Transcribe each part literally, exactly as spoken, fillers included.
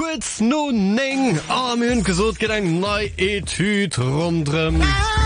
kurz no neng am hun gesot get eng nei Etüd rundrem.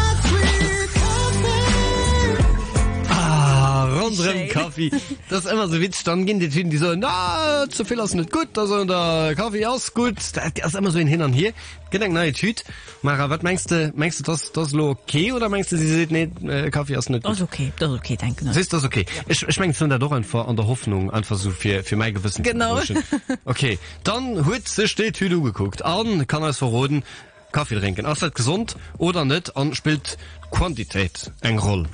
Rundrem Kaffee. Das ist immer so witzig, dann gehen die Typen, die so, na, zu viel ist nicht gut, also der Kaffee ist gut. Das ist immer so ein Hin und Her. Geht eine neue Tüte. Mara, was meinst du, meinst du, das, das ist okay, oder meinst du, sie sieht nicht, äh, Kaffee ist nicht gut? Das ist okay, das ist okay, danke. Das ist das okay. Ja. Ich, ich meine, es sind da doch einfach an der Hoffnung, einfach so für, für mein Gewissen. Genau. Okay, dann hat sich die Tüte geguckt. An kann er es verraten, Kaffee trinken. Ist das gesund oder nicht? Und spielt Quantität eine Rolle.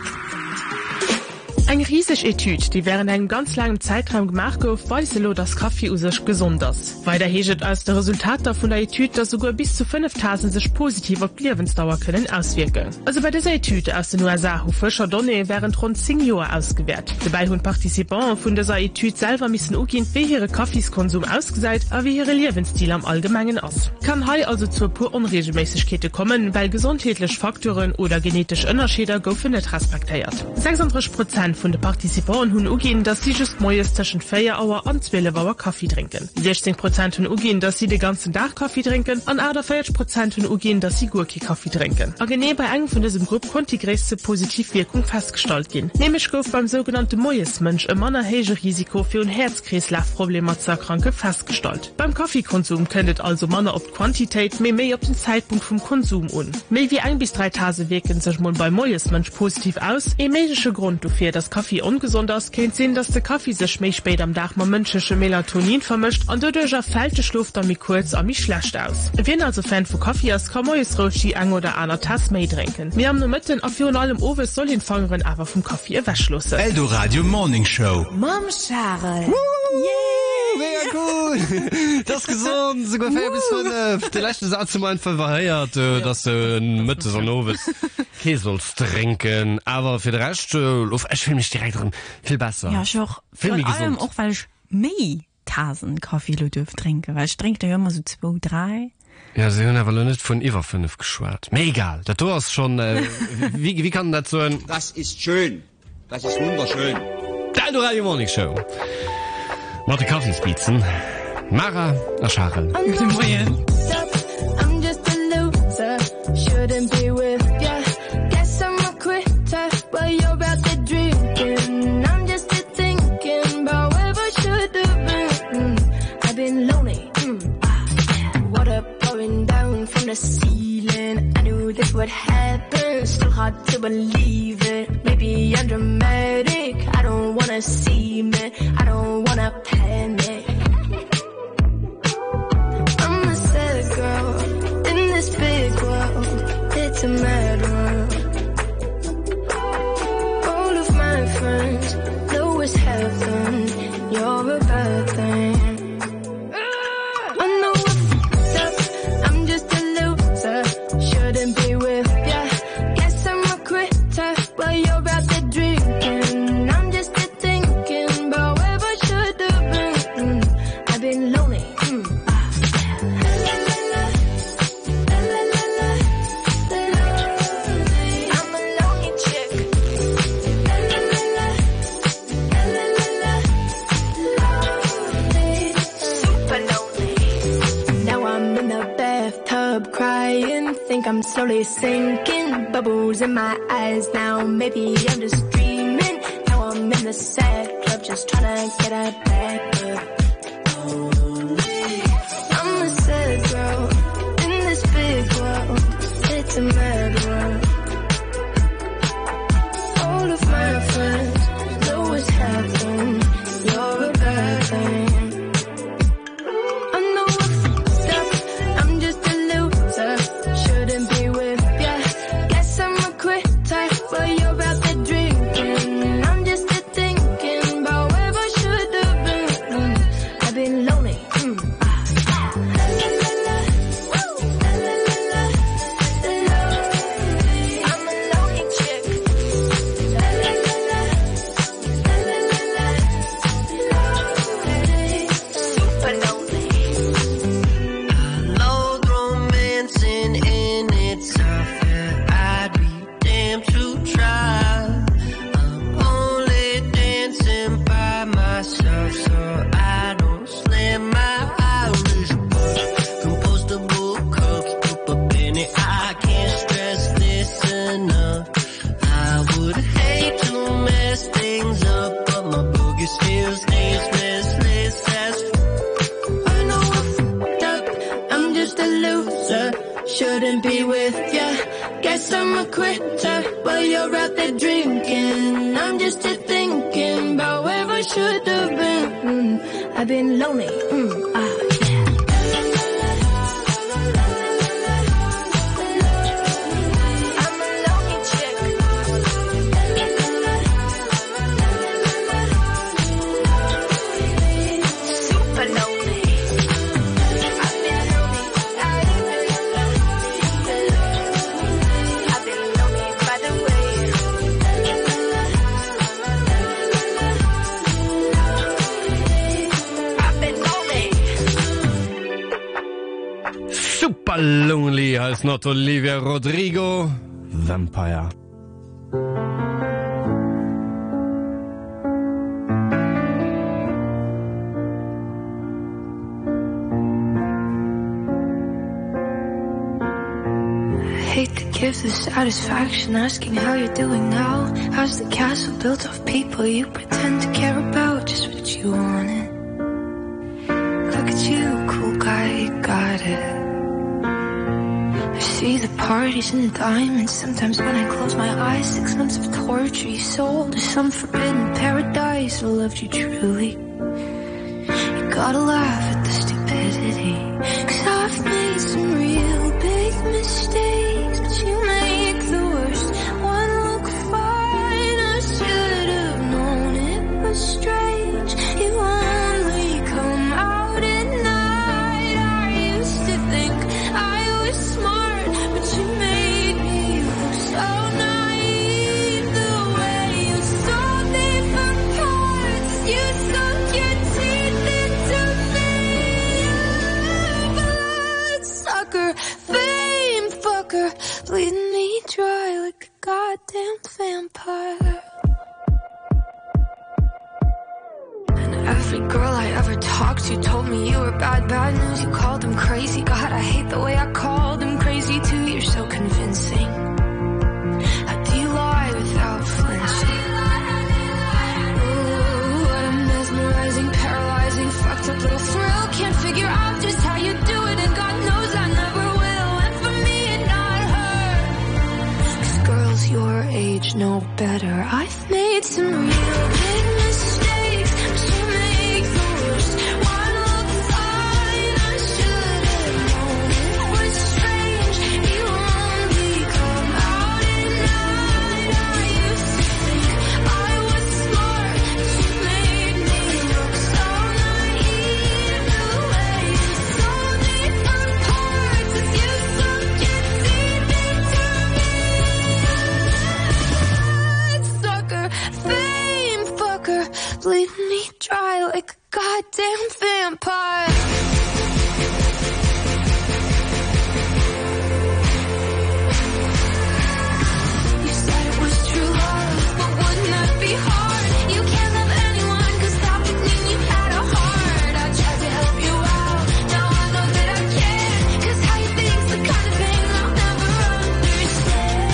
Eng riesig Etüd, die während einem ganz langen Zeitraum gemacht gouf, weiselo das Kaffee usisch gesonders. Weiter heget als der Resultat davon der Etüd, dass sogar bis zu fünftausend sich positiv auf die Lebensdauer können auswirken. Also bei dieser Etüd aus den U S A hu Fischer Donne während rund zehn Jahre ausgewertet. Dabei hun Partizipanten von dieser Etüd selber müssen ugin, wie ihre Kaffeeskonsum ausgeseit, aber wie ihre Lebensstil am Allgemeinen aus. Kann hei also zur pur Unregelmäßigkeit kommen, weil gesundheitliche Faktoren oder genetische Unterschiede goufen nicht respektiert. sechsunddreißig Prozent von den Partizipanten hun ugin, dass sie just moes zwischen vier Uhr und zwölf Uhr Kaffee trinken. sechzehn Prozent hun ugin, dass sie den ganzen Tag Kaffee trinken, und vierzig Prozent hun ugin, dass sie Gurke Kaffee trinken. Und genau bei einem von diesem Gruppe konnte die größte Positivwirkung festgestellt gehen. Nämlich gouf beim sogenannten Moes-Mensch ein manner höheres Risiko für ein Herz-Kreislauf-Probleme zu erkranken festgestellt. Beim Kaffeekonsum könntet also manner auf die Quantität, mehr mehr auf den Zeitpunkt vom Konsum un. Mehr wie ein bis drei Tage wirken sich mal beim Moes-Mensch positiv aus. Ein möglicher Grund dafür, dass Kaffee ungesund ist, kennt sehen, dass der Kaffee sich mehr spät am Tag mit menschlichem Melatonin vermischt und dadurch fällt der Schlaf dann kurz und schlecht aus. Wenn also Fan von Kaffee ist, kann man jetzt ruhig ein oder andere Tasse mehr trinken. Wir haben nur mit den auf allem Oven soll den Fangerin aber vom Kaffee wegschlossen. Eldoradio Morning Show. Mom Charles. Yeah, mega cool. Das ist gesund, sogar vier bis fünf. Der letzte Satz mal verweigert, äh, dass du in Mitte so Novis Käse sollst trinken. Aber für den Rest, äh, ich fühle mich direkt drin viel besser. Ja, ich auch. Viel mehr gesund. Auch weil ich mehr Tassen Kaffee dürfen trinken, weil ich trinke ja immer so zwei, drei. Ja, sie haben aber noch nicht von über fünf geschwärzt. Mir egal. Das Tor ist schon, äh, wie, wie kann das so ein... Das ist schön. Das ist wunderschön. Der Eldoradio Morning Show. Warte, Kaffeespitzen. Mara, Charles. Guten Morgen. I'm just a loser, shouldn't be with ya. Guess I'm a quitter, but you're out there drinking. I'm just a thinking about where I should have been. Mm, I've been lonely. Mm, ah, yeah. Water pouring down from the ceiling. I knew this would happen, still hard to believe it. Maybe I'm dramatic, I don't wanna see me, I don't wanna panic. I'm a sad girl in this big world, it's a mad world. All of my friends know it's heaven, you're a bad thing. I know I fucked up, I'm just a loser, shouldn't be with ya. Guess I'm a quitter, but you're out there drinking. I'm just a thinking about where I should have been. Mm, I've been lonely. Mm, ah, yeah. La, la, la, la, la, la, la, la. I'm a lonely chick. La, la, la, la, la, la, la, lonely. Super lonely. Now I'm in the bathtub crying, think I'm slowly sinking, bubbles in my eyes now, maybe I'm just dreaming. Now I'm in the sad club, just trying to get a back up. I'm a sad girl in this big world, it's a mad world. All of my friends know it's heaven, you're a bad thing. I know I fucked up, I'm just a loser, shouldn't be with ya. Guess I'm a quitter, but you're out there drinking. I'm just a thinking about where I should have been. I've been lonely. couldn't be with ya. Guess I'm a quitter while you're out there drinking. I'm just here thinking about where I should have been. Mm, I've been lonely. Mm, ah. Super lonely als not Olivia Rodrigo Vampire. Hate to give the satisfaction asking how you're doing now. How's the castle built of people you pretend to care about? Just what you wanted. Look at you, cool guy, you got it. I see the parties and the diamonds. Sometimes when I close my eyes, six months of torture you sold to some forbidden paradise. I loved you truly. You gotta laugh at the stupidity, 'cause I've made some real big mistakes, but you make the worst one look fine. I should have known it was strange. You only come out at night. I used to think I was smart, but you made me look so naive. The way you saw me for parts, you sunk your teeth into me. Bloodsucker, fame fucker, bleeding me dry like a goddamn vampire. And every girl I ever talked to told me you were bad, bad news. You called them crazy. God, I hate the way I called them crazy too. You're so convincing. How do you lie without flinching? Ooh, what a mesmerizing, paralyzing, fucked up little thrill. Can't figure out just how you do it, and God knows I never will. And for me and not her, 'cause girls your age know better. I've made some real big mistakes, but you make the worst one look fine. I should have known it was strange. You only come out at night. I used to think I was smart, but you made me look so naive. The way you saw me for parts as you sunk your teeth into me. Bloodsucker, fame fucker, bleeding me dry like a goddamn vampire. You said it was true love, but wouldn't that be hard? You can't love anyone, 'cause that would mean you had a heart. I tried to help you out, now I know that I can't, 'cause how you think's the kind of thing I'll never understand.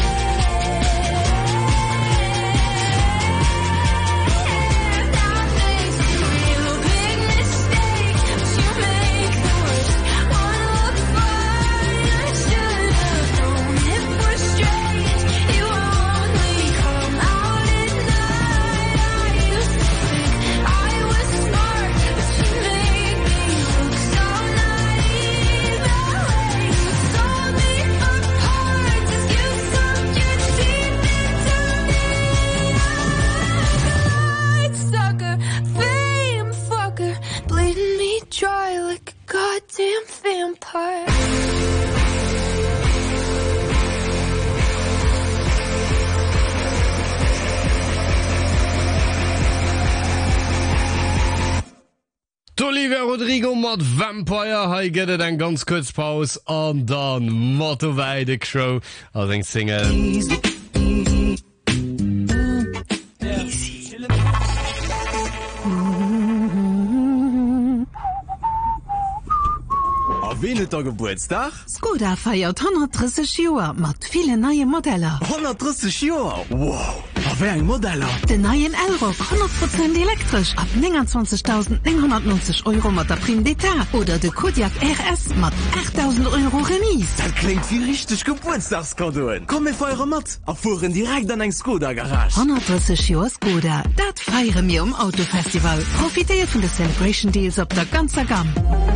I've made some real big mistakes, but you make the worst one look fine. I should have known it was strange. You only come out at night. I used to think I was smart, but you made me look so naive. The way you saw me for parts as you sunk your teeth into me. Bloodsucker, fame fucker, bleeding me dry like a goddamn vampire. Olivia Rodrigo mat Vampire ha gëtt en ganz kurz Paus an dann Motto weide Show as eng Single. A wenet der Geburtstag? Skoda feiert hundertdreißig Joer mat viele neue Modelle. hundertdreißig Joer? Wow! A wer ein Modeller? Den neuen Elrock hundert Prozent elektrisch ab neunundzwanzigtausendneunhundertneunzig Euro mit der Prime d'Etat oder der Kodiaq R S mit achttausend Euro Remise. Das klingt wie richtig Geburtstagskadeau. Komm mit eurer Mat, erfuhren direkt an ein Skoda Garage. hundertdreißig Jahre Skoda, das feiern wir im Autofestival. Profitiert von den Celebration Deals auf der ganzen Gamme.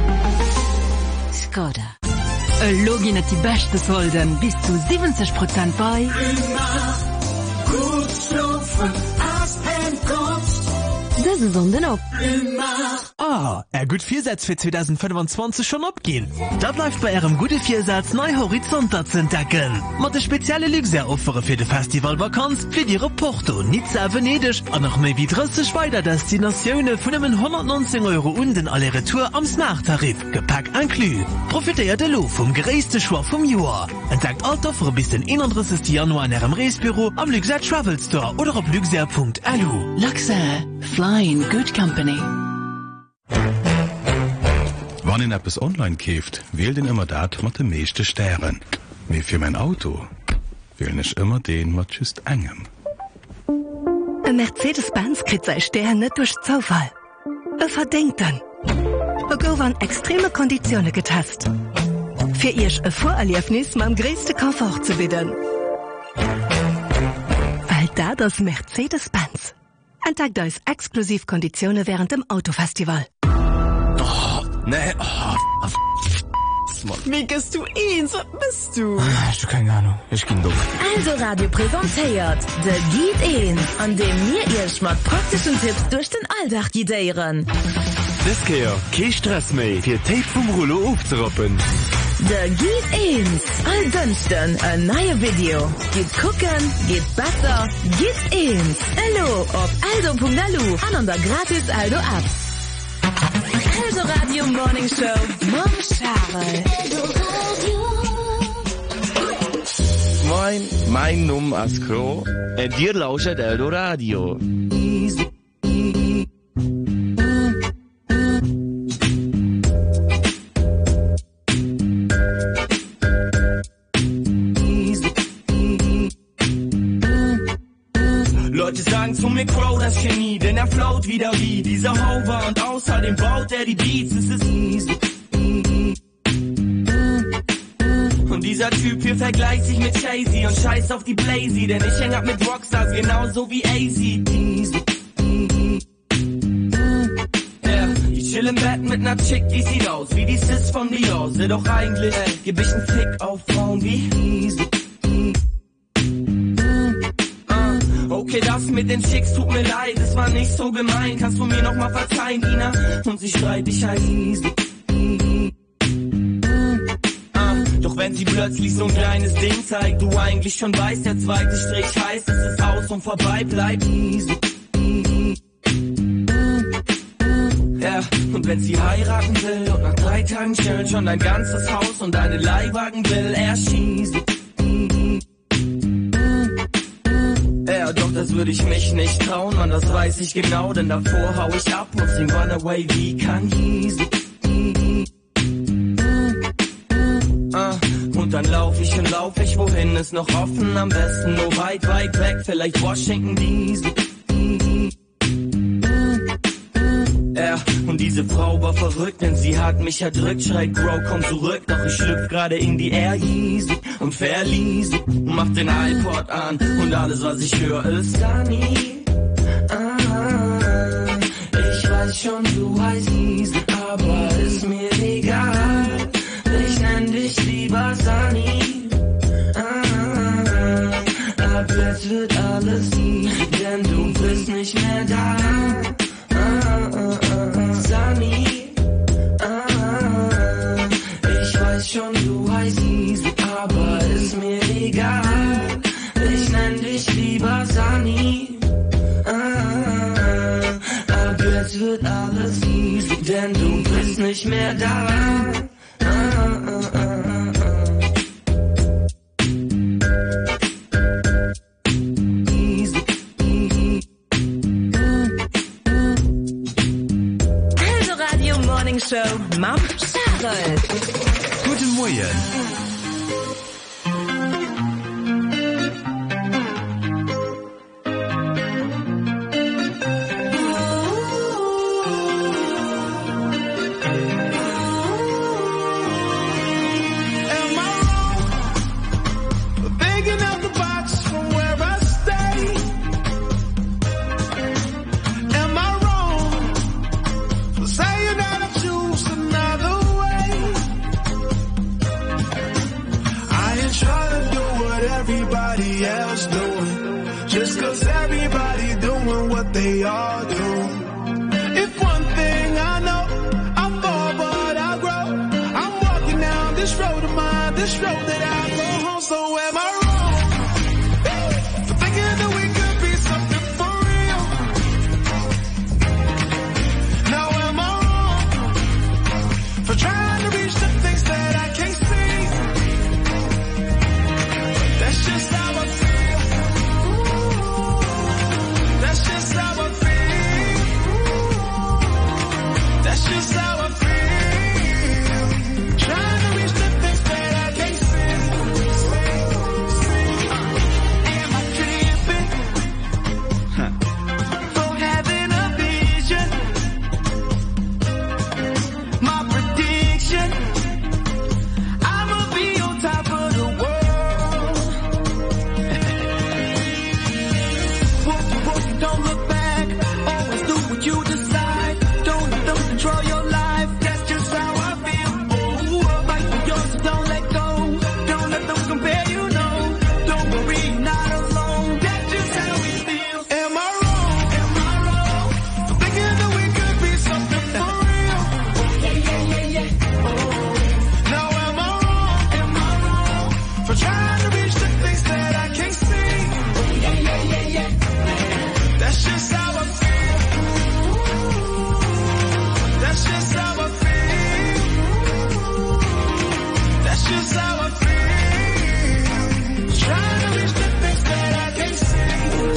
Skoda. Login hat die beste Solden bis zu siebzig Prozent bei. Gut schlafen, hast ein Kopf. Das ist Sonden ab. Ah, er gut Viersatz für zwanzig fünfundzwanzig schon abgehen. Das läuft bei ihrem gute Viersatz neue Horizonte zu entdecken. Mit der spezielle Luxusoffere für die Festivalvakanz für die Porto, Nizza, Venedig und noch mehr wie dreißig weiter Destinationen von einem hundertneunzehn Euro und in alle Retour am Smart-Tarif. Gepäck inklu. Profitiert der Lo vom gereisten Schwar vom Jahr. Entdeckt alle Offere bis den einunddreißigsten Januar in ihrem Reisebüro am Luxer Travel Store oder auf luxer punkt l u. Luxer. Flying Good Company. Wann ihr etwas online kauft, wählt den immer dat mit den meisten Sternen. Mir für mein Auto wähle ich immer den mit just engem. Ein Mercedes-Benz kriegt seine Sterne nicht durch Zufall. Er verdient dann. Er go an extreme Konditionen getestet. Für ihr ein Vorerlebnis mit dem größten Komfort zu bieten. Weil da das Mercedes-Benz. Entdeckt euch Exklusivkonditionen während dem Autofestival. Oh, nee, oh, Wie gehst du ihn? Was bist du? ich hab keine Ahnung, ich geh doof. Also Radio präsentiert der Geht ihn, an dem wir ihr mit praktischen Tipps durch den Alltag gidieren. Das hier, kein Stress mehr, für Tape vom Rollo aufzurappen. Der Geht ins. All Dünsten, ein neues Video. Geht gucken, geht besser, geht ins. Hallo auf aldo punkt l u an an der gratis Aldo App. Also Radio Morning Show, Mom Charles. Moin, mein Name ist Kro. Und dir lauscht Aldo Radio. Leute sagen zu mir Crow, das Genie, denn er float wieder wie dieser Hover und außerdem baut er die Beats, es ist easy. Und dieser Typ hier vergleicht sich mit Jay-Z und scheiß auf die Blazy, denn ich häng ab mit Rockstars genauso wie A C. Ja, ich chill im Bett mit ner Chick, die sieht aus wie die Sis von Dior, sind doch eigentlich, ey, geb ich n Fick auf Frauen wie easy. Okay, das mit den Chicks tut mir leid, es war nicht so gemein, kannst du mir noch mal verzeihen, Ina? Und sie schreit, ich heiß easy. Ah, doch wenn sie plötzlich so ein kleines Ding zeigt, du eigentlich schon weißt, der zweite Strich heißt, es ist aus und vorbei, bleib easy. Ja, und wenn sie heiraten will und nach drei Tagen chillen schon dein ganzes Haus und deine Leihwagen will, er schießt. Ja, doch das würde ich mich nicht trauen, man, das weiß ich genau, denn davor hau ich ab und sing Runaway wie Kanye. Ah, und dann lauf ich und lauf ich, wohin ist noch offen, am besten nur weit, weit weg, vielleicht Washington D C. Ja, und diese Frau war verrückt, denn sie hat mich erdrückt, schreit Grow, komm zurück, doch ich schlüpf gerade in die Air Yeezy und verließ, mach den iPod an und alles was ich höre ist Sunny. Ah, ich weiß schon, du heißt Easy, aber ist mir egal, ich nenn dich lieber Sunny. Ah, ab jetzt wird alles easy, denn du bist nicht mehr da. Sunny, ah, ich weiß schon, du heißt Easy, aber ist mir egal, ich nenn dich lieber Sunny. Ah, ab jetzt wird alles easy, denn du bist nicht mehr da. Ah, ah, ah, ah. Show, Mom Charles. Guten Morgen. we all do. If one thing I know, I'm fall but I grow. I'm walking down this road of mine, this road that I go home. So am I wrong for thinking that we could be something for real? Now am I wrong for trying to reach the things that I can't see? That's just how I feel. That's just how I feel. That's just how I feel. Trying to reach the things that I can't see. Am I tripping for having a vision? My prediction, I'ma be on top of the world. Walk, walk, don't look back. Always do what you decide. Don't let them control your life. That's just how I feel. Oh, fight for yours, so don't let go. Don't let them compare you, no. Don't worry, you're not alone. That's just how we feel. Am I wrong? Am I wrong for thinking that we could be something for real? Yeah, yeah, yeah, yeah. Oh. Now am I wrong? Am I wrong for trying to reach the things that I can't see? Yeah, yeah, yeah, yeah. That's just how I feel. That's just how I feel. That's just how I feel. Trying to reach the things that I can't see.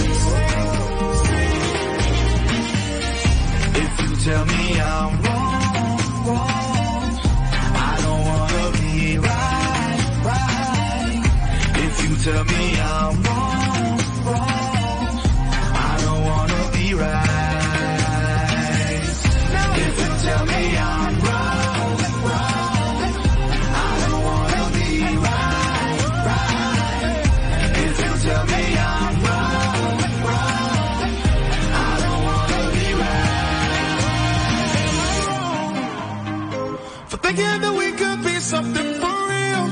If you tell me I'm wrong, wrong, I don't wanna be right, right. If you tell me I'm wrong, wrong, I don't wanna be right. If you tell me I'm wrong, wrong, I don't wanna be right, right. If you tell me I'm wrong, wrong, I don't wanna be right. Am I wrong for thinking that we could be something for real?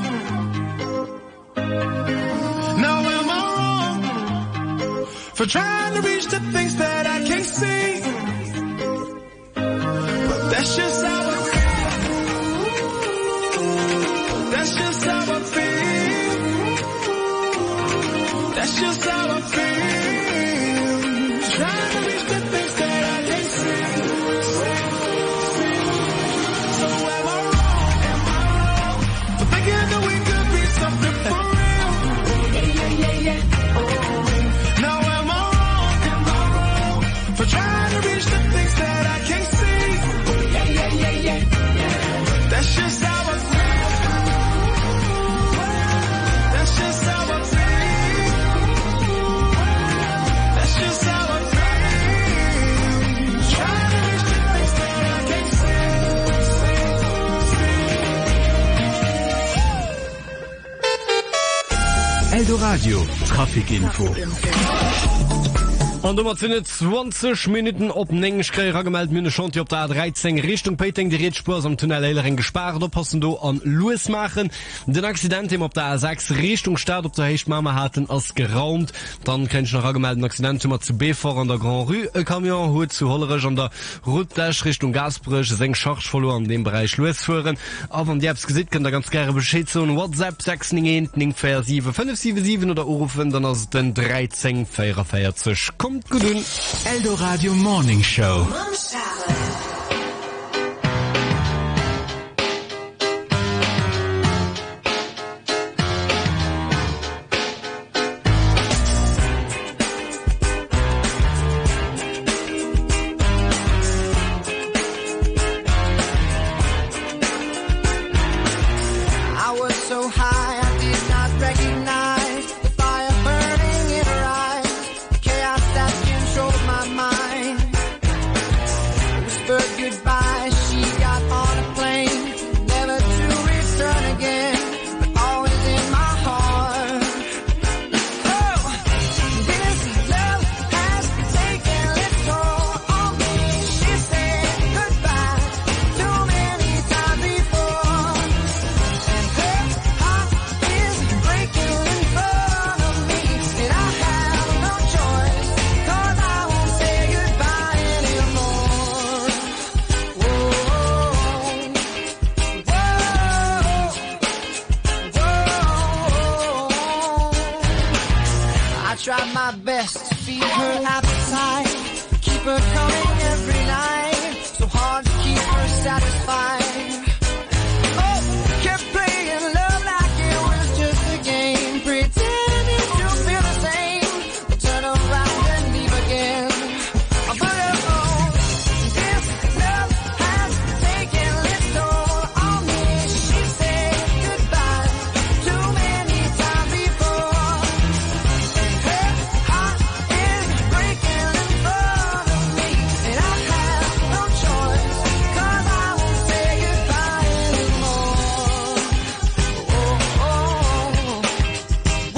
Now am I wrong for trying to reach the things that I can't see? But that's just how I feel. That's just how I feel. That's just how I feel. Trying to reach the things that I can't see. So am I wrong? Am I wrong for thinking that we could be something for real? Yeah, yeah, yeah, yeah. Oh. Now am I wrong? Am I wrong for trying to reach the things that I can't see? Yeah, yeah, yeah, yeah. That's just how I feel. That's just how I feel. That's just how I feel. Trying to reach the things that I can't see. Eldoradio Trafikinfo. An dummer sinnne zwanzig Minuten op englischkréer gemeld Münne Chanti op der dreizehn Richtung Peting die Redspurs am Tunnelering gespart oppassen do an Louis machen. Den Accident im op der sechs Richtung Staat op der Hechtmame hatten ass geraumt, dann kenn ich noch angemelden Accident immer zu B vor an der Grand Rue e Kamion huet zu hollerech an der Routech Richtung Gasbrüch seng Schach verloren an dem Bereich Louis führen. Aber an die Apps gesit kann der ganz gerne Bescheid so WhatsApp sechs sieben fünf sieben sieben oder rufen dann ass den dreizehn vierundvierzig. Kommt gut hin. Eldoradio Morning Show. I was so high I did not recognize the fire burning in her eyes, chaos that controlled my mind. It was try my best to feed her appetite, keep her coming every night, so hard to keep her satisfied. Oh, kept playing love like it was just a game, pretending to feel the same, but turn around and leave again. But oh, this love has taken its toll on me. She said goodbye too many times before, and her heart is breaking in front of me, and I have no choice, 'cause I won't say goodbye anymore. Oh, oh, oh. Whoa,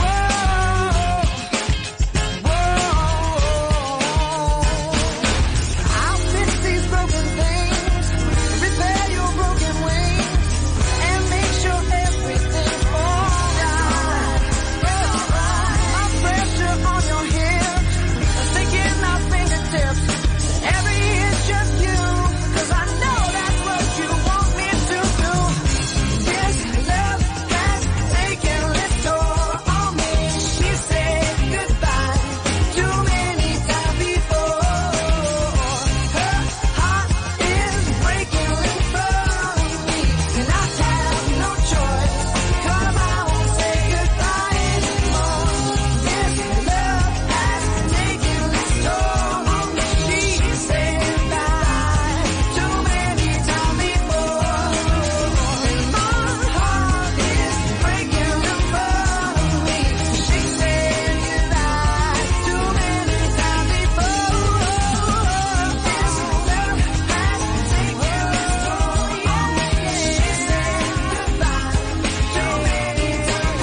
whoa. I'll fix these broken things, repair your broken wings, and make sure everything's alright. My pressure on your hips, sinking my fingertips. Every is just you, 'cause I know that's what you want me to do. This love has taken its toll on me. She said goodbye too many times before. Her heart is breaking in front of me, and I have no choice, 'cause I won't say goodbye anymore. This love has taken its toll on me. She said goodbye too many times before, and my heart is breaking in front of me. She said goodbye too many times before. This love has taken its toll on me. She said goodbye too many times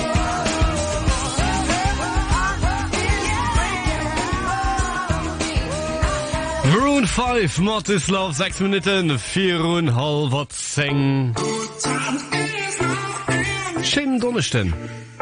Maroon five, Mortislav, sechs Minuten, vier und halb zehn. Schönen Donnerstag.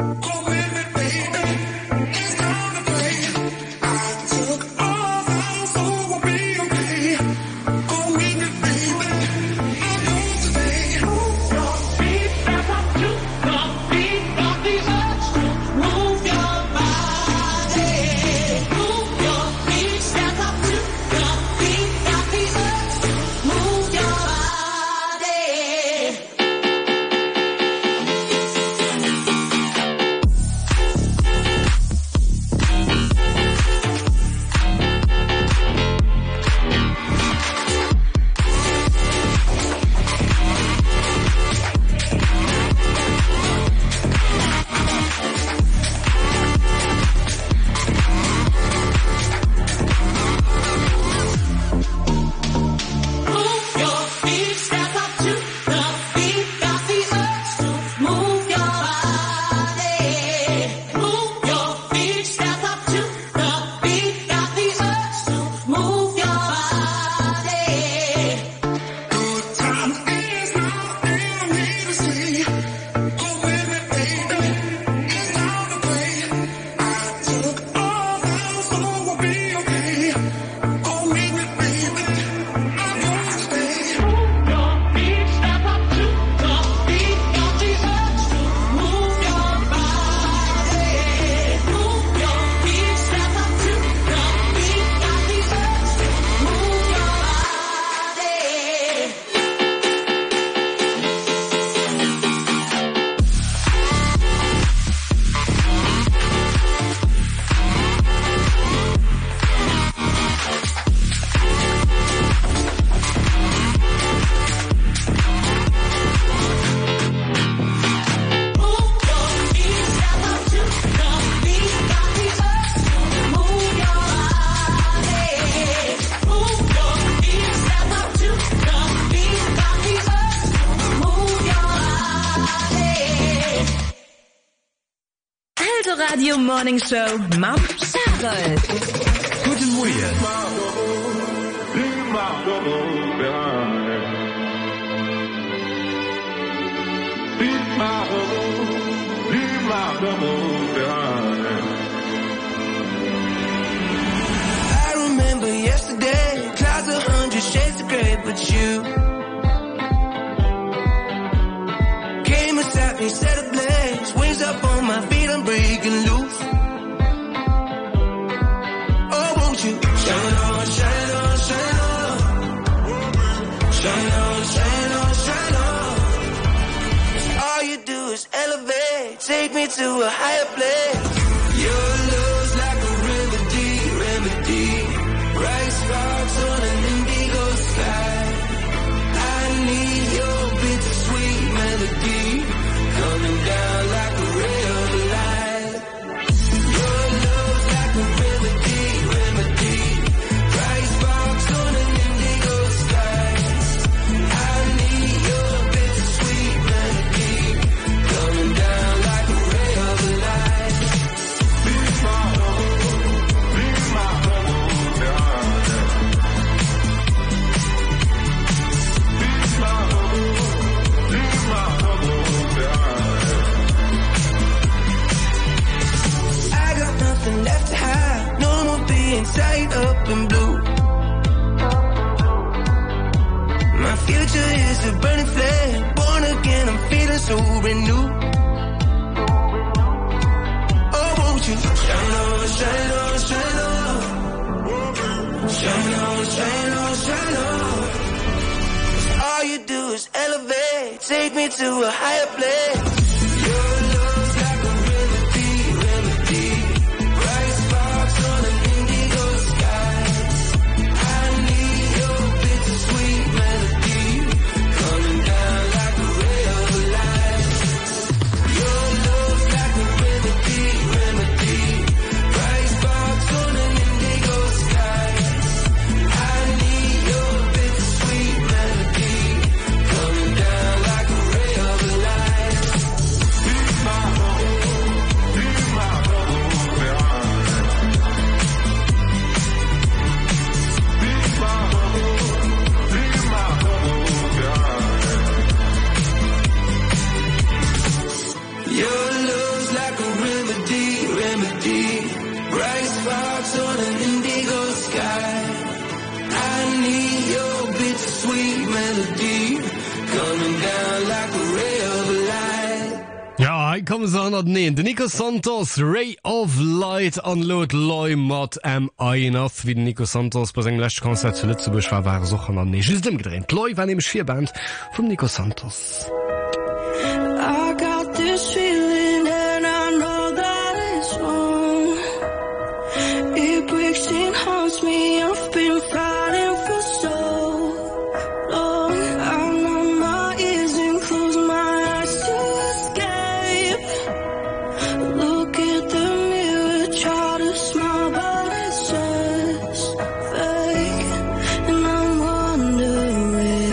Radio Morning Show, Mam Sarah. Guten Morgen. I remember yesterday, clouds a hundred shades of gray, but you came and sat me, set ablaze, wings up on my feet, I'm breaking loose. on, shine on, shine on. All you do is elevate, take me to a higher place. Your love's like a remedy, remedy. Bright sparks on an indigo sky. I need your bittersweet melody coming down like a ray of light. Your love's like a remedy, remedy. Bright sparks on an indigo sky. I need your bittersweet melody coming down like a ray of light. Be my home, be my home, yeah. Be my home, be my home, yeah. I got nothing left to hide, no more being tied up in blue. My future is a burning flame, born again, I'm feeling so renewed. Oh, won't you shine on, shine on, shine on. Shine on, shine on, shine on. All you do is elevate, take me to a higher place. Your love's like a remedy, remedy. Bright sparks on an indigo sky. I need your bittersweet melody coming down like a ray of light. Your love's like a remedy, remedy. Bright sparks on an indigo sky. I need your bittersweet melody coming down like a ray of light. Be my home, be my home, yeah. Be my home, be my home, yeah. Your love's like a remedy, remedy. Bright sparks on an indigo sky. I need your bittersweet melody coming down like a ray of light. Ja, hier kommen sie an den Nähen. Der Nico Santos, Ray of Light, an Lot Loi mat am Einath, wie der Nico Santos bei seinem letzten Konzert zu Lützeburg war, war er so an der Nähe. Just umgedreht. Loi war nämlich vier Band vom Nico Santos. I got this feeling and I know that it's wrong. It breaks and haunts me. I've been fighting for so long. I numb my ears and close my eyes to escape. Look at the mirror, try to smile, but it's just fake. And I'm wondering,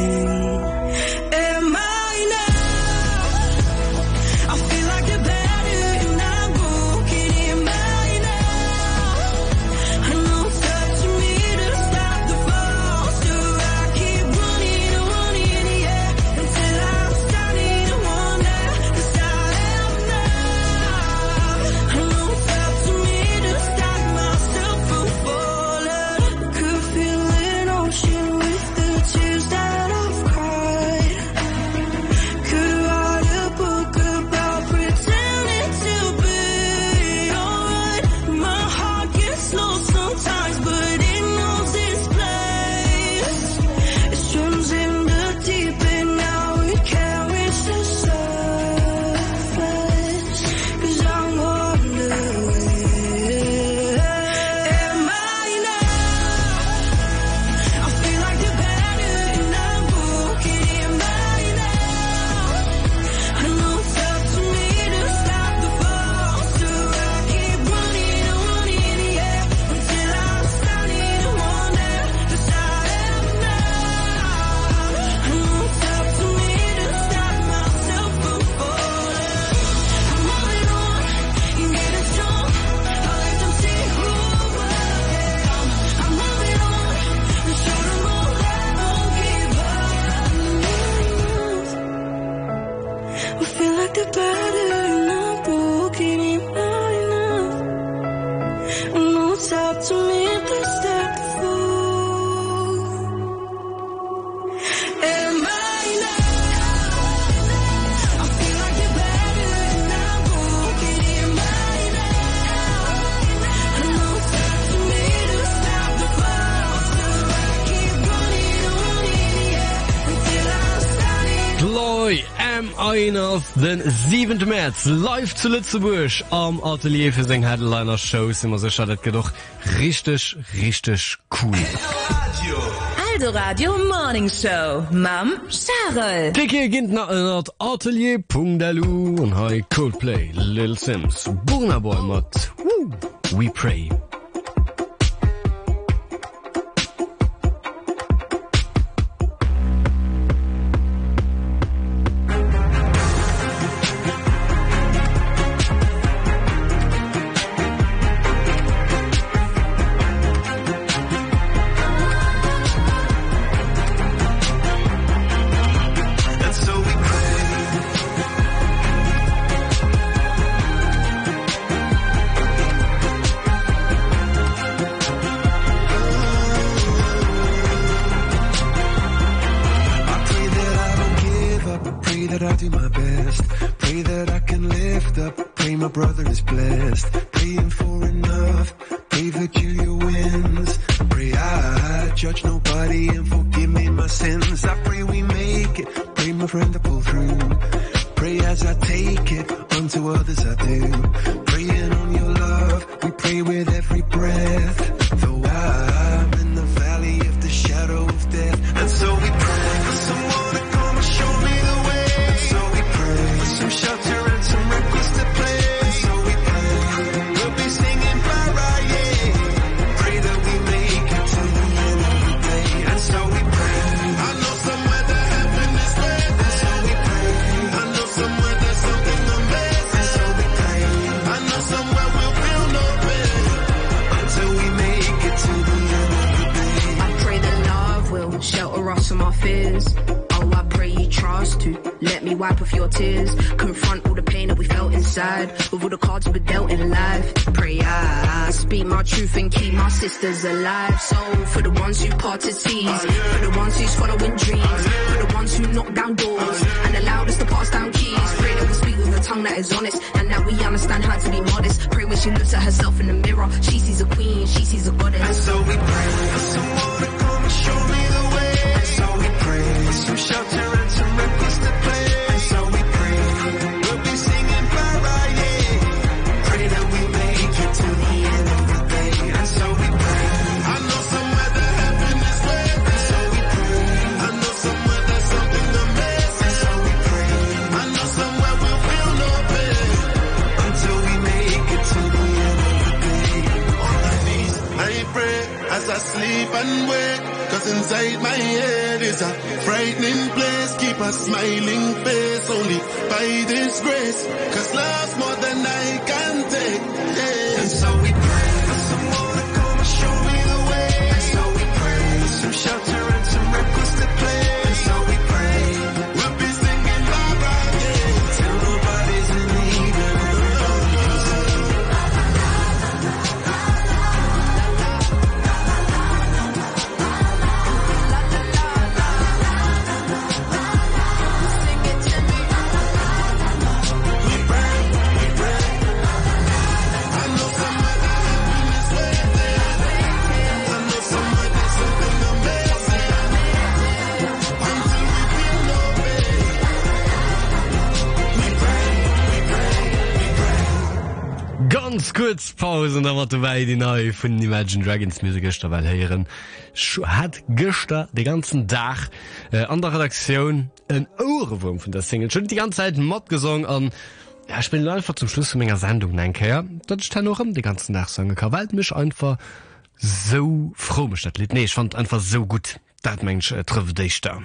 am I now? I feel like a battery and I'm broken. Am I now? I know it's up to me to stop the fall. So I keep running and running, yeah, until I'm starting to wonder, 'cause I am now. I know it's up to me to stop myself from falling. Could feel an ocean with the tears that I've cried. Could write a book about pretending to be alright. My heart gets slow sometimes, but it knows its place. It swims in the deep and now it can't reach the surface. 'Cause I'm wondering, am I now? I feel like a battery and I'm broken. Am I now? I know it's up to me to stop the fall. So I keep running and running, yeah, until I'm starting to wonder, 'cause I am now. I know it's up to me to stop myself from falling. I'm moving on and getting strong. I'll let them see who I am. I'm moving on and show them all that I won't give up. I feel like the battery and I'm broken. Am I enough? I know it's up to me to stop the fall. Am I now? I feel like the battery and I'm broken. Am I now? I know it's up to me to stop the fall. So I keep running and running, yeah, Jam ein auf den siebenten März live zu Lützeburg am Atelier für seine Headliner Shows. Immer sicher, das geht doch richtig, richtig cool. Aldo Radio Morning Show, Mam Charles. Dicke geht nach einer Atelier Punkt D L U und hi Coldplay, Lil Sims, Burna Boy mit Woo, We Pray. Sisters alive, so for the ones who parted seas, for the ones who's following dreams, for the ones who knock down doors and allowed us to pass down keys. Pray that we speak with a tongue that is honest and that we understand how to be modest. Pray when she looks at herself in the mirror, she sees a queen, she sees a goddess. And so we pray for someone to come and show me the way. And so we pray for some shelter and some records to play. And so we pray we'll be singing para, yeah. Pray that we make it to the end of the day. And so we I sleep and wake, cause inside my head is a frightening place. Keep a smiling face only by this grace, cause love's more than I can take, yeah. And so we pray for someone to come and show me the way. And so we pray for some shelter and some records to play. And so we pray we'll be singing Baba, yeah, till nobody's in need of ganz kurz Pause, da war dabei die neue von den Imagine Dragons Musik gestern, weil hören hat gestern den ganzen Tag äh, an der Redaktion ein Ohrwurm von der Single. Schon die ganze Zeit Mod gesungen an. Ja, ich bin einfach zum Schluss von meiner Sendung, denke ja. Das ist dann noch um den ganzen Tag sagen kann, weil mich einfach so froh mich das Lied. Nee, ich fand einfach so gut. Das Mensch äh, trifft dich da.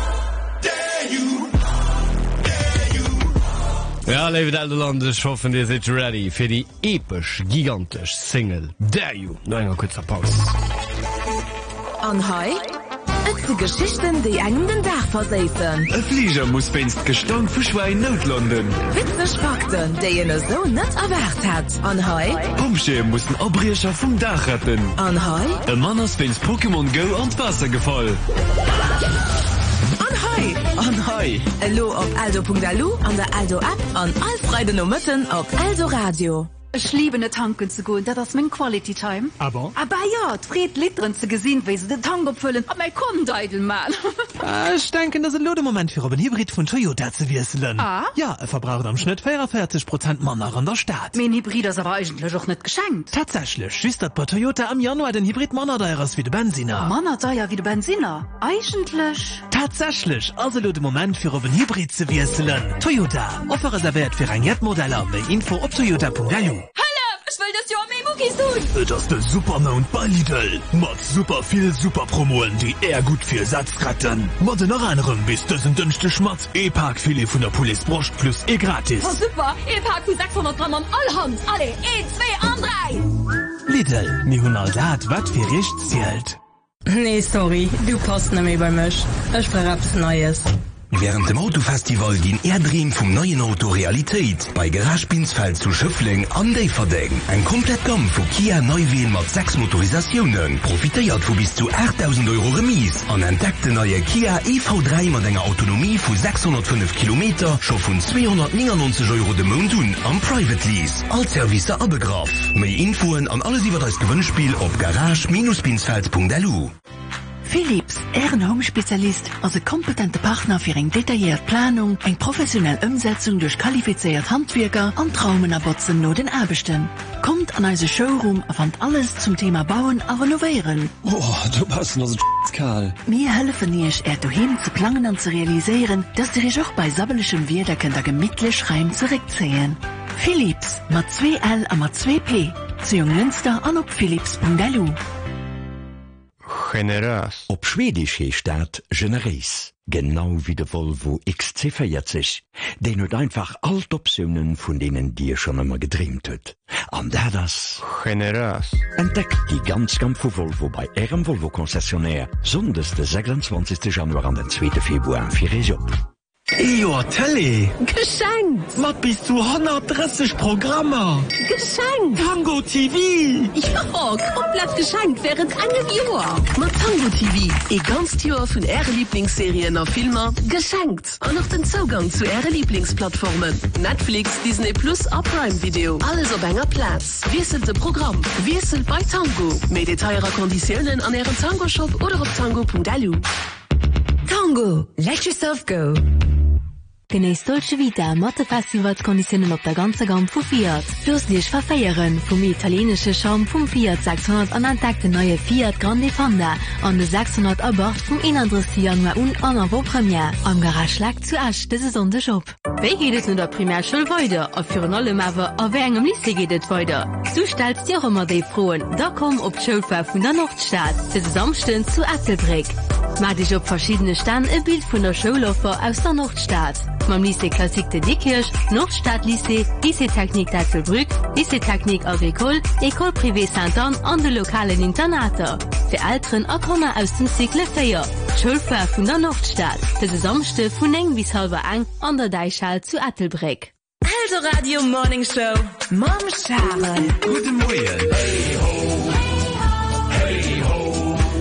Ja, liebe Elderland, ich hoffe, ihr seid ready für die episch, gigantisch Single Dare You. Noch eine kurze Pause. An Hai? Et die Geschichten, die einen den Dach versetzen. Ein Flieger muss feinst gestank für Schwein notlanden. Witzig Fakten, die ihr so nicht erwartet hat. An Hai? Pumpschirm mussten Abbrecher vom Dach retten. An Hai? Ein Mann aus feinst Pokémon Go ans Wasser gefallen. Hi. An Hai. Hallo auf aldo Punkt D L U, an der Aldo App, an all Freide no Mütten auf Aldo Radio. Ich liebe ne tanken zu gehen, das ist mein Quality Time. Aber? Aber ja, Fred Literen zu gesehen, wie sie den Tank abfüllen. Aber mein Kunddeidel, Mann. Ah, ich denke, das ist ein loder Moment für einen Hybrid von Toyota zu wieseln. Ah? Ja, er verbraucht am Schnitt vierundvierzig Prozent Männer an der Stadt. Mein Hybrid ist aber eigentlich auch nicht geschenkt. Tatsächlich, schüstert bei Toyota am Januar den Hybrid Männer teurer wie der Benziner. Männer teuer wie der Benziner? Eigentlich? Tatsächlich, also loder Moment für einen Hybrid zu wieseln. Toyota, Offer reserviert für ein Jet-Modell. Mehr Info auf toyota punkt l u. Ich will das ja mehr Muckis tun. Das ist der Supermount bei Lidl. Mit super viel Superpromoen, die eher gut für Satz retten. Mit den anderen bis das sind dünnste Schmatz. E-Park-Filet von der Police Brust plus E gratis. Oh super, E-Park für sechshundert Gramm an Allhand. Alle, eins, zwei und drei. Lidl, mi hun all dat, wat für recht zählt. Nee, sorry, du passt nicht mehr bei mich. Ich brauche etwas Neues. Während dem Autofestival gehen Erdrehen vom neuen Auto Realität. Bei Garage Binsfeld zu Schöffling an Deiferding. Ein komplett Gamm von Kia Neuwehen mit sechs Motorisationen. Profitiert von bis zu achttausend Euro Remise. Und entdeckt den neue Kia E V drei mit einer Autonomie von sechshundertfünf Kilometer schon von zweihundertneunundneunzig Euro dem Monat am Private Lease. Als Service abgegraff. Mehr Infoen an alles über das Gewinnspiel auf garage Bindestrich binsfeld punkt l u. Philips, Ehren Home-Spezialist, also kompetente Partner für eine detaillierte Planung, eine professionelle Umsetzung durch qualifizierte Handwerker und Traumenabotzen nur den Erbesten. Kommt an unseren Showroom, erfand alles zum Thema Bauen und Renovieren. Oh, du bist noch so Karl. Wir helfen dir, er dahin zu planen und zu realisieren, dass du dich auch bei sabbelischem Wehrdecken da gemütlich rein zurückziehen. Philips, mit zwei L und mit zwei P. Zu Jungmünster und auf philips punkt l u. Generös. Op Schwedisch hecht dat genereis. Genau wie de Volvo X C vierzig. Den hat einfach alt Optionen, von denen dir schon immer gedreamt hat. An der das generös. Entdeckt die ganz Kampf von Volvo bei Ihrem Volvo-Konzessionär. Sonntag den sechsundzwanzigsten Januar an den zweiten Februar für Job. Ejo, Tele. Geschenkt. Was bist du hundertdreißig Programme? Geschenkt. Tango T V. Ja, komplett geschenkt während einem Jahr. Mit Tango T V, ein ganz Jahr von ihren Lieblingsserien und Filmen geschenkt. Und noch den Zugang zu ihren Lieblingsplattformen. Netflix, Disney Plus, und Prime Video. Alles auf einer Platz. Wechselte Programm. Wechselt bei Tango. Mehr Details und Konditionen an ihrem Tango-Shop oder auf tango punkt l u. Tango, let yourself go. Genießt Dolce Vita Motte-Festivalskonditionen auf der ganzen Gamme von Fiat. Plus dich verfeiern vom italienischen Charme vom Fiat sechshundert und entdeckt den neue Fiat Grande Fonda und den sechshundert Abort vom einunddreißigsten Januar und an Avant-Premiere. Am Garage lag zu Asch, das ist unser Job. Wie geht es in der Primärschule weiter? Und für alle Maver, auf welchem Liste geht es weiter? Du stellst dir auch immer die Fragen. Da komm auf die Schulfahrt von der Nordstadt. Das ist Samstag zu Etzelbrück. Mach dich auf verschiedene Ständen ein Bild von der Schulhofer aus der Nordstadt. Mam Lycée Klassik de Dickkirch, Nordstadt Lycée, Lycée Technik d'Etzelbrück, Lycée Technik Agricole, École Privée Saint-Anne und de lokalen Internater. Für Eltern auch kommen aus dem Cycle vier. Schulfahrt von der Nordstadt. Das ist Samstag von eng bis halber eng an der Deichschale zu Etzelbrück. Also Radio Morning Show. Mom Scharen. Guten Morgen. Hey ho. Hey ho.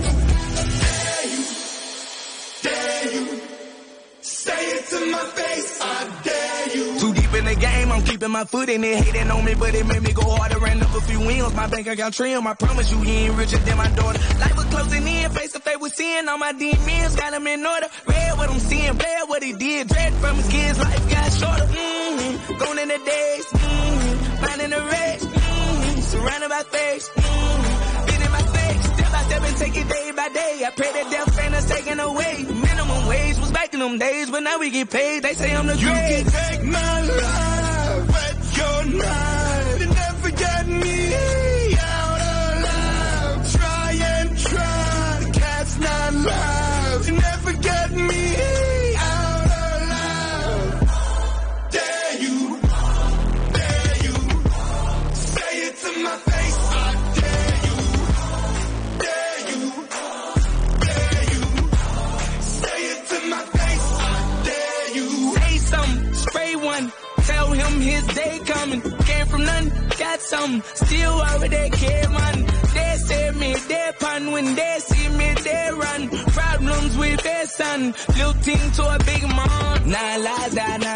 To my face, I dare you. Too deep in the game, I'm keeping my foot in it. Hating on me, but it made me go harder. Ran up a few wins, my bank account trim. I promise you, he ain't richer than my daughter. Life was closing in, face to face with sin. All my demons got him in order. Read what I'm seeing, bad what he did. Dread from his kids, life got shorter. Mm-hmm. Gone in the days, mm-hmm. Finding the race, mm-hmm. Surrounded by face, mm-hmm. Been in my face, step by step and take it day by day. I pray that death ain't us taken away. Minimum wage was back in them days, but now we get paid. They say I'm the great. You can take my life, but you're not. You never get me out alive. Try and try, the cat's not live. You never get me out alive. Dare you, dare you, say it to my face. I dare you, dare you, dare you, say it to my face. I dare you. Say something, spray one. Tell him his day coming. Came from nothing, got something. Still over there, care man. They say me, they pun. When they see me, they run. Problems with their son. Little thing to a big mom. Nah, la, da, nah.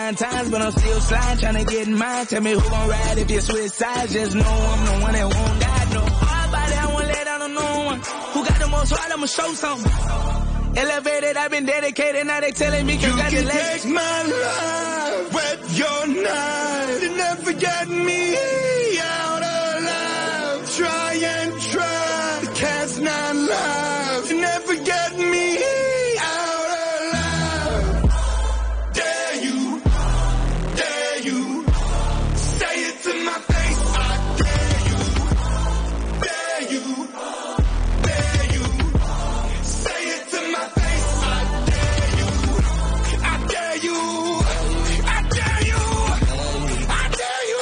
nine times, but I'm still sliding, trying to get in mine. Tell me who gon' ride if you switch sides. Just know I'm the one that won't die. No hard body, I won't let down on no one. Who got the most heart, I'ma show something. Elevated, I've been dedicated, now they telling me congratulations. You can take my love with your knife. You never get me out alive. Try and try to cast nine lives. You never get me out alive. Dare you, dare you, say it to my face. I dare you, dare you, dare you, say it to my face. I dare you, I dare you, I dare you, I dare you,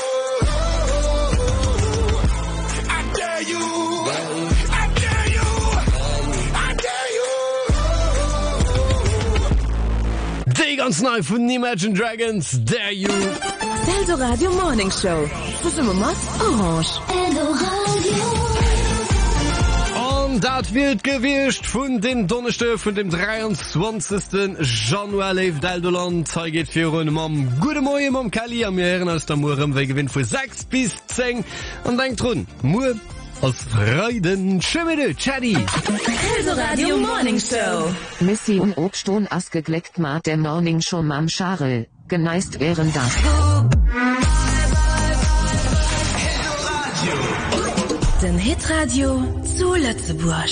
I dare you, I dare you, I dare you. Die ganz neu von Imagine Dragons, Dare You. Eldo Radio Morning Show. Was immer macht? Orange. Eldo Radio. Und das wird gewischt von den Donnerstag von dem dreiundzwanzigsten Januar live Deldoland. Zeit geht für eine Mom. Gute Morgen, Mom Kelly. Am Jahren aus der Morgen. Wir gewinnen von sechs bis zehn. Und denkt dran, Mur als Freuden. Schöne Chatty. Eldo Radio Morning Show. Missy und Obston ausgegleckt mat der Morning Show Mam Charel. Geneist wären das. Den Hitradio zu Lützeburg.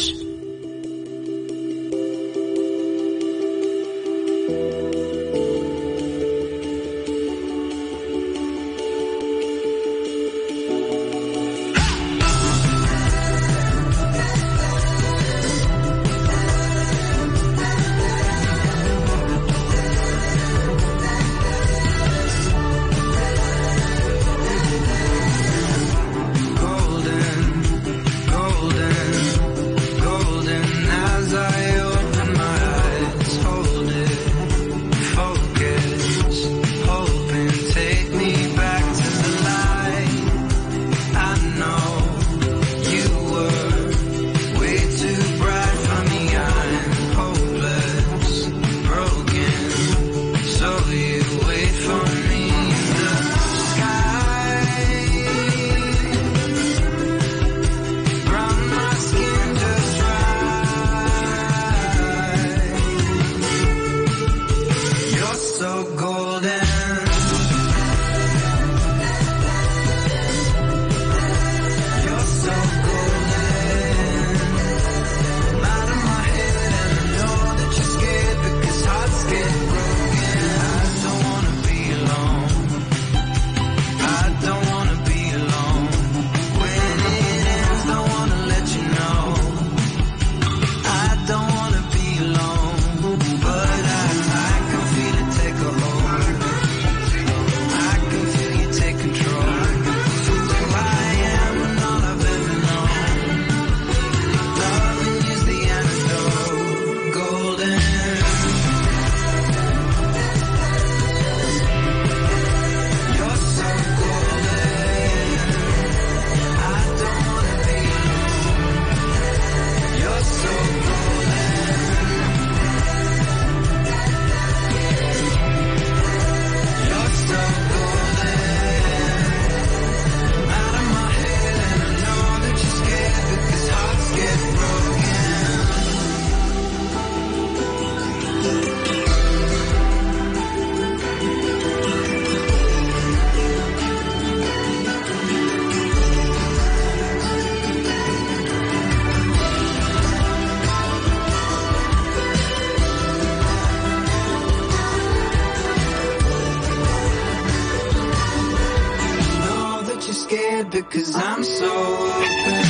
Because I'm so open.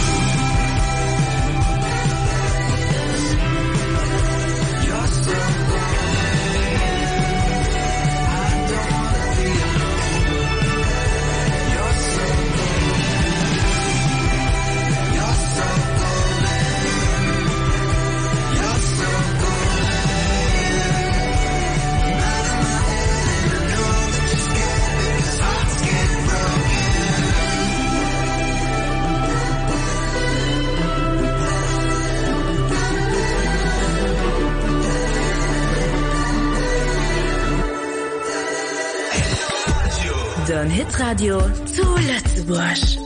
You're so Den Hitradio zu Lützeburg.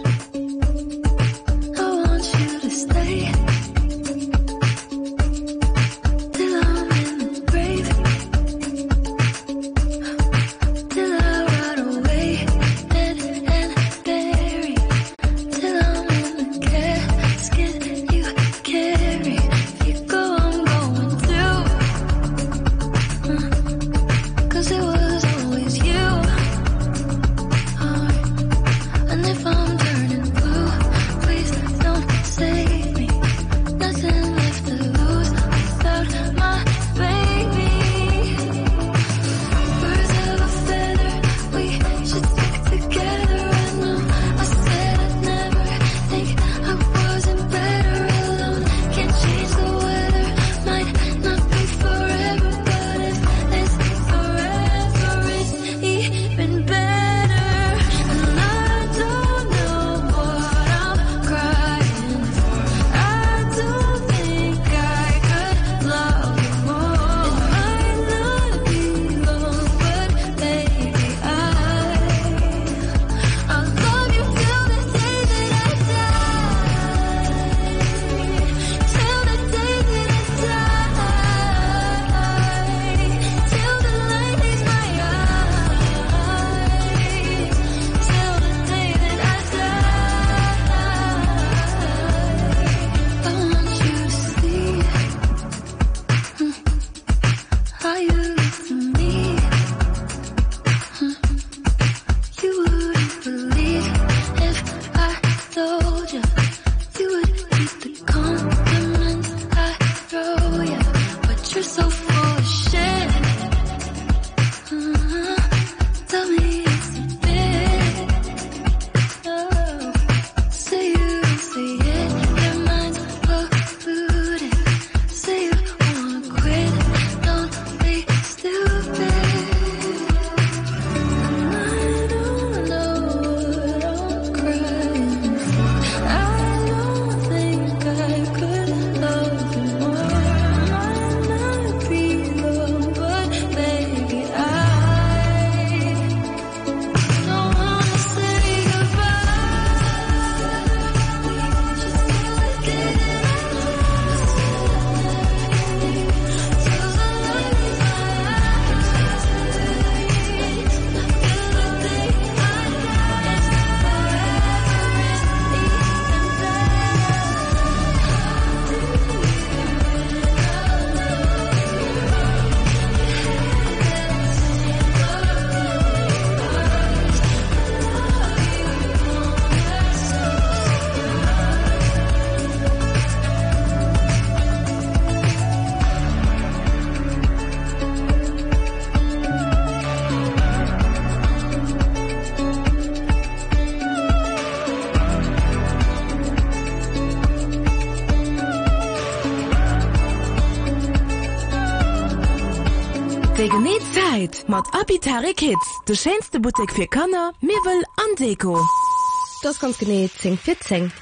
Wegen nie Zeit mat Abitare Kids, de schönste Boutique für Kanner, Möbel und Deko. Das kannst genäht zehn vierzehn.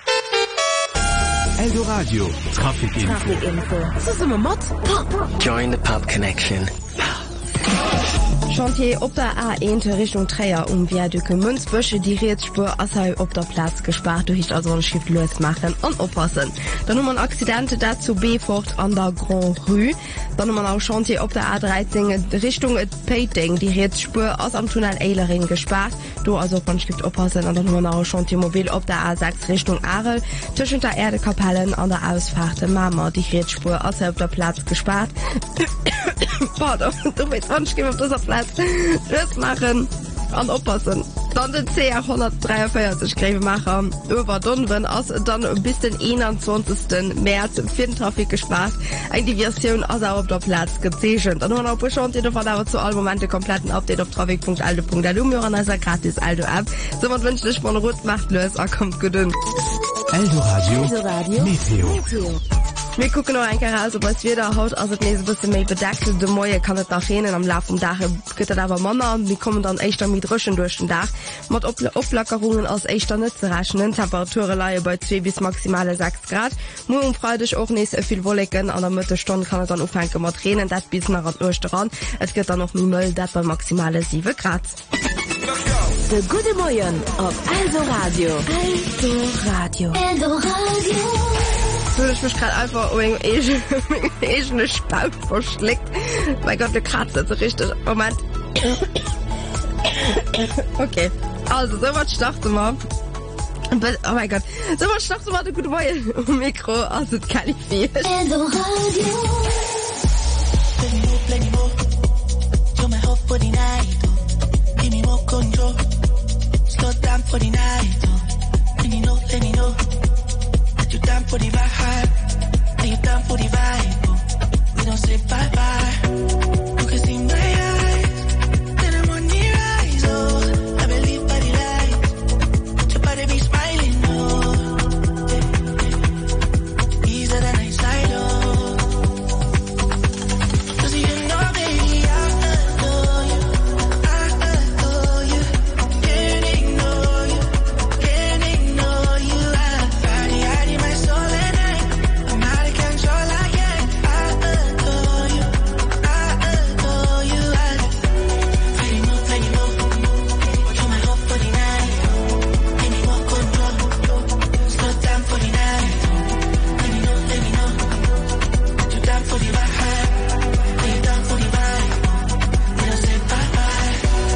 Eldoradio, Trafikinfo. Trafikinfo. So sind wir Mod. Join the Pub Connection. Chantier op der A eins Richtung Träger um Viaduke Münzbüsche die Rätspur as op der Platz gespart du hicht also Schiff losmachen und oppassen. Dann man Akzidente dazu Bfort an der Grand Rue, dann man auch Chantier op der A dreizehn Richtung Peting die Rätspur aus am Tunnel Eilering gespart. Du also von Schrift oppassen und dann man auch Chantiermobil op der A sechs Richtung Arel zwischen der Erdekapellen an der Ausfahrt Mama die Rätspur aus auf der Platz gespart. Pardon, du willst anschreiben auf dieser Platz. Das machen und oppassen. Dann den C hundertdreiundvierzig Gräbemacher über Dunwen aus dann bis den einundzwanzigsten März für den Trafik gespart. Eine Diversion also auf der Platz gezeichnet. Dann noch ein schon die Verlauf zu allen Momenten kompletten Update auf trafik punkt aldo punkt a l u. Wir haben also gratis Aldo App. So man wünscht dich von Rot macht los, er kommt gedünnt. Eldoradio. Eldoradio. Meteo. Wir gucken noch ein Jahr, also was wir da haut, also das nächste bisschen mehr bedeckt. Die Mäue kann es da schänen am Laufe vom Dach. Geht das aber Männer und wir kommen dann echt mit Rüschen durch den Dach. Mit Auflockerungen als echt nicht zu rechnen. Temperaturen liegen bei zwei bis maximale sechs Grad. Nur um Freitag auch nicht so viel Wolken. An der Mittelstunde kann es dann aufhängen mit Tränen. Das bis nach Osten ran. Es geht dann noch mit Müll, das bei maximale sieben Grad. Let's go. De gute Moien op Also Radio. Also Radio. Eldo Radio. Ich mich gerade einfach eine Spaut verschlickt. Mein Gott, der kratzt so richtig. Moment. Okay. Also, so was starten wir. Oh mein Gott. So was starten wir eine gute Weile im Mikro. Also, das kann ich viel. Eldo Radio. Plenty more, plenty more. You're my hope for the night. Give me more control. Slow down for the night. Let me know, let me know. You down for the vibe. Are you down for the vibe? We don't say bye bye. You can see my eyes. Then I'm on the rise. Oh, I believe by the light. Your body be smiling. Oh, easier than I slide. Oh, cause you know, baby, I adore you. I adore you. Can't ignore you. Can't ignore you. I body, hiding my soul at night. I'm out of control again. I adore you. I adore you. I plenty more, plenty more. You're my hope for the night. Give me more control. Slow down for the night. Let me know, let me know. You down for the vibe. Are you down for the vibe? We don't say bye bye.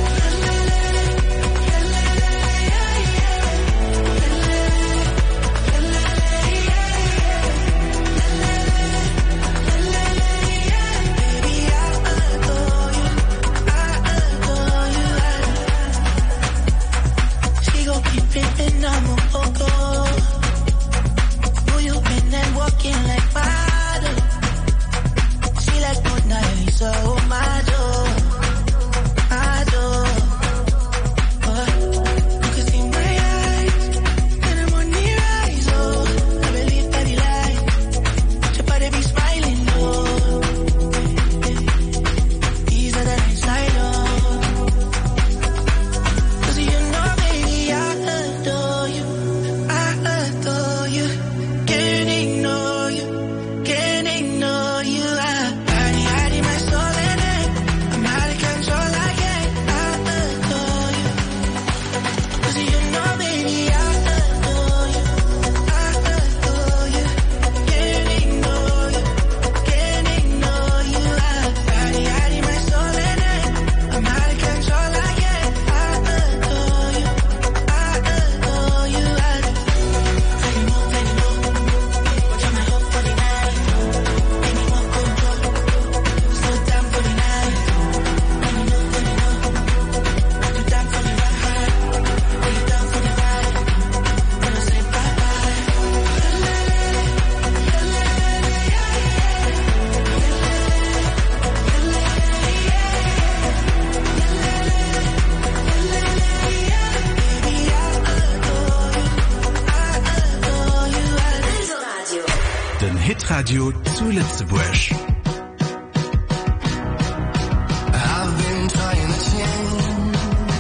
Baby, I adore you. I adore you. She gon' keep flipping on my photo. Who you been and walking like model? She like Mona Lisa, oh my door, my door. Oh, you can see my eyes, and I'm on the rise. Oh, I believe that he lied. Your body be smiling, oh, easier than I slide, oh. Cause you know, baby, I adore you. I adore you. Can't ignore you. Can't ignore you. I body hiding my soul at night. I'm out of control again. I adore you. Cause you know, baby, I adore you. I adore you. Can't ignore you. Can't ignore you. I body hiding my soul at night. I'm out of control again. I adore you. I adore you. I plenty more, plenty more. You're my hope for the night. Give me more control. Slow down for the night. Let me know, let me know. You down for the vibe? Are you down for the vibe? We don't say bye bye. Baby, I adore you. I adore you. I Den Hitradio zu Lützeburg. I've been trying to change,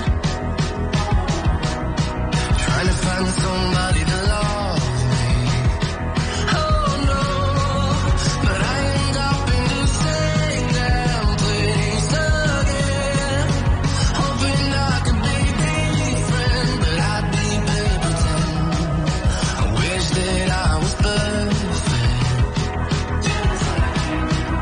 trying to find somebody to love me. Oh no, but I end up in the same damn place again. Hoping I could be different, but I'd be paid pretend. I wish that I was perfect.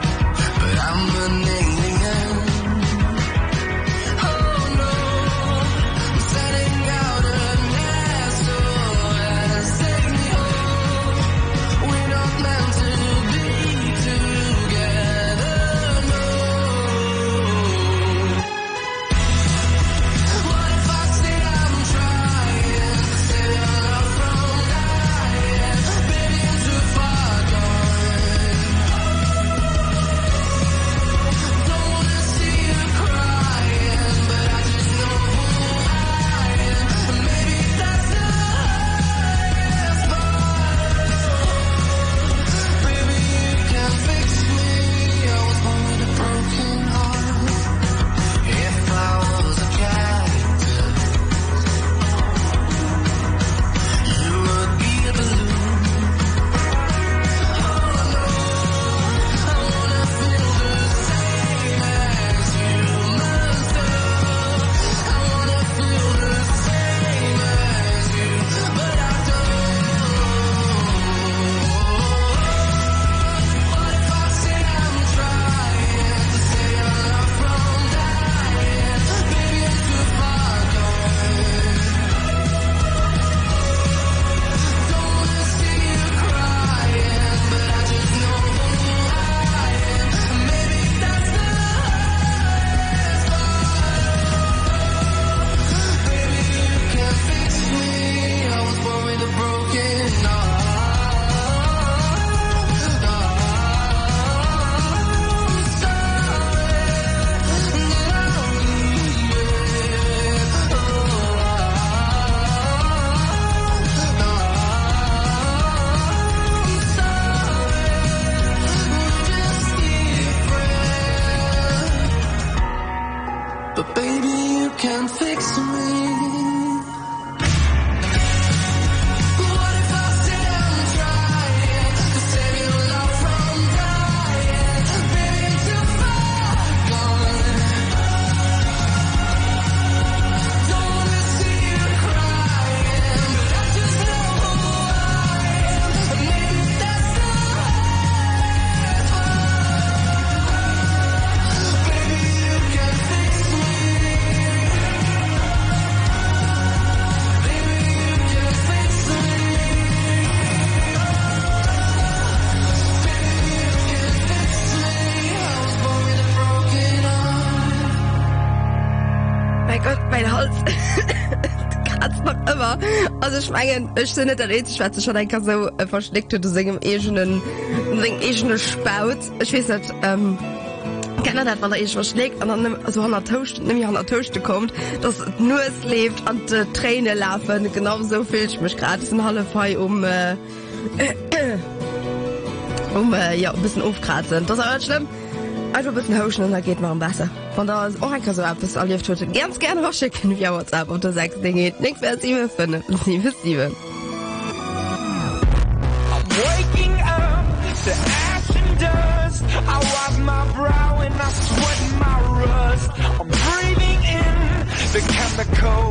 but baby you can't fix me. Also ich meine, ich bin nicht der Rätsel, ich werde schon einfach so äh, verschnickt oder singen im eigenen, eigenen Spout. Ich weiß nicht, ähm, kennt ihr das, wenn er eh verschnickt und dann so an der Toast, nämlich an der Toast kommt, dass nur es lebt und die Tränen laufen. Genau so fühle ich mich gerade. Es ist ein halbe Fall um, äh, um, äh, ja, ein bisschen aufkratzen. Das ist auch nicht schlimm. Einfach ein bisschen huschen und dann geht man besser. Von da ist auch ein so etwas, all ihr tut ganz gerne was schicken via WhatsApp und du sagst, Ding geht nichts mehr sieben fünf sieben sieben. I'm waking up to ash and dust. I wipe my brow and I sweat my rust. I'm breathing in the chemical